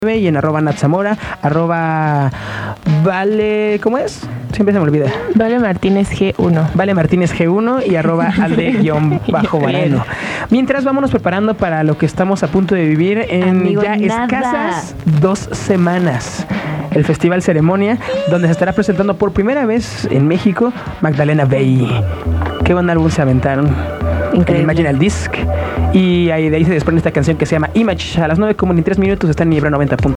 y en @natzamora, @vale, ¿cómo es? Siempre se me olvida. Vale Martínez G1. Vale Martínez G1 y @alde_varano. Mientras vámonos preparando para lo que estamos a punto de vivir en Amigo, ya nada. escasas 2 semanas. El Festival Ceremonia, donde se estará presentando por primera vez en México Magdalena Bay. Qué buen álbum se aventaron. Increíble. El Imaginal Disc. Y ahí de ahí se desprende esta canción que se llama Image. A las 9:03 está en Vibra 90.9.